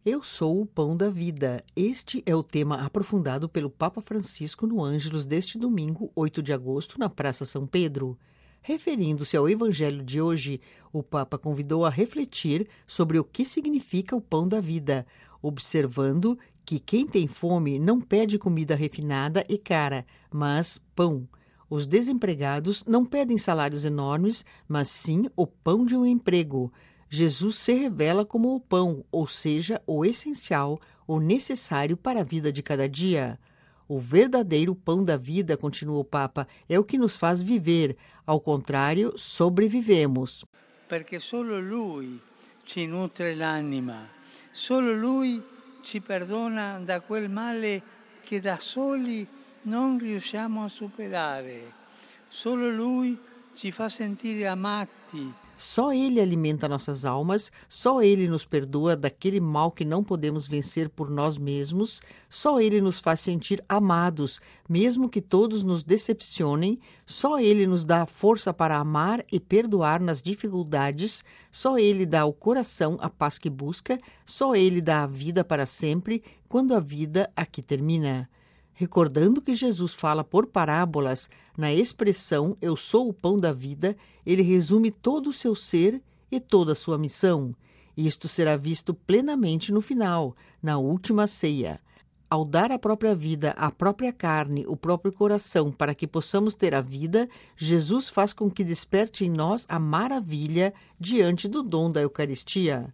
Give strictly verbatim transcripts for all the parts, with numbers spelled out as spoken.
Eu sou o pão da vida. Este é o tema aprofundado pelo Papa Francisco no Ângelus deste domingo, oito de agosto, na Praça São Pedro. Referindo-se ao Evangelho de hoje, o Papa convidou a refletir sobre o que significa o pão da vida, observando que quem tem fome não pede comida refinada e cara, mas pão. Os desempregados não pedem salários enormes, mas sim o pão de um emprego. Jesus se revela como o pão, ou seja, o essencial, o necessário para a vida de cada dia. O verdadeiro pão da vida, continua o Papa, é o que nos faz viver. Ao contrário, sobrevivemos. Perché solo Lui ci nutre l'anima, solo Lui ci perdona da quel male che da soli non riusciamo a superare. Solo Lui ci fa sentire amati. Só Ele alimenta nossas almas, só Ele nos perdoa daquele mal que não podemos vencer por nós mesmos, só Ele nos faz sentir amados, mesmo que todos nos decepcionem, só Ele nos dá a força para amar e perdoar nas dificuldades, só Ele dá ao coração a paz que busca, só Ele dá a vida para sempre, quando a vida aqui termina. Recordando que Jesus fala por parábolas, na expressão eu sou o pão da vida, ele resume todo o seu ser e toda a sua missão. Isto será visto plenamente no final, na última ceia. Ao dar a própria vida, a própria carne, o próprio coração, para que possamos ter a vida, Jesus faz com que desperte em nós a maravilha diante do dom da Eucaristia.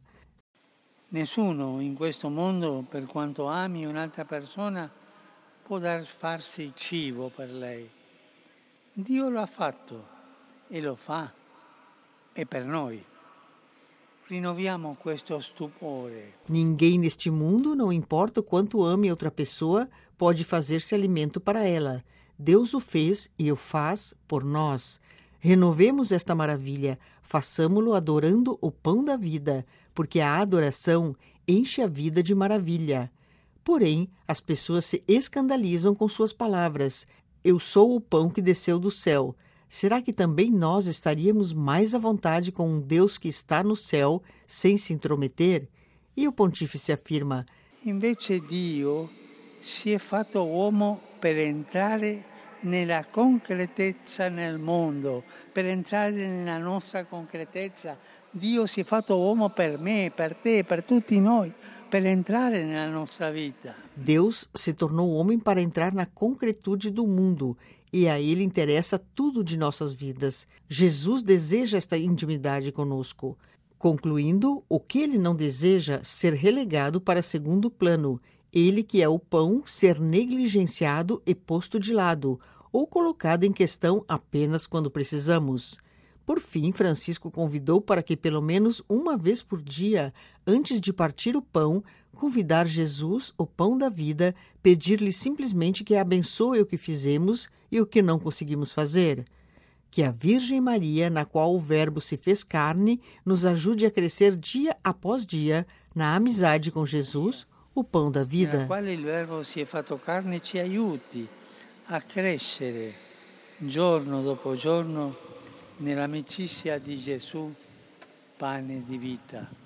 Nessuno in questo mondo, per quanto ami un'altra persona, può dar farsi cibo per lei. Dio lo ha fatto e lo fa, e per noi. Rinnoviamo questo stupore. Ninguém neste mundo, não importa o quanto ame outra pessoa, pode fazer-se alimento para ela. Deus o fez e o faz por nós. Renovemos esta maravilha, façamo-lo adorando o pão da vida, porque a adoração enche a vida de maravilha. Porém, as pessoas se escandalizam com suas palavras. Eu sou o pão que desceu do céu. Será que também nós estaríamos mais à vontade com um Deus que está no céu, sem se intrometer? E o pontífice afirma: Invece Dio si è fatto uomo per entrare nella concretezza nel mondo, per entrare nella nostra concretezza. Dio si è fatto uomo per me, per te, per tutti noi. Per entrare nella nostra vita. Deus se tornou homem para entrar na concretude do mundo, e a Ele interessa tudo de nossas vidas. Jesus deseja esta intimidade conosco. Concluindo, o que Ele não deseja ser relegado para segundo plano, Ele que é o pão ser negligenciado e posto de lado, ou colocado em questão apenas quando precisamos. Por fim, Francisco convidou para que pelo menos uma vez por dia, antes de partir o pão, convidar Jesus, o pão da vida, pedir-lhe simplesmente que abençoe o que fizemos e o que não conseguimos fazer. Que a Virgem Maria, na qual o Verbo se fez carne, nos ajude a crescer dia após dia na amizade com Jesus, o pão da vida. Na qual o Verbo si è fatto carne ci aiuti a crescere giorno dopo giorno nell'amicizia di Gesù, pane di vita.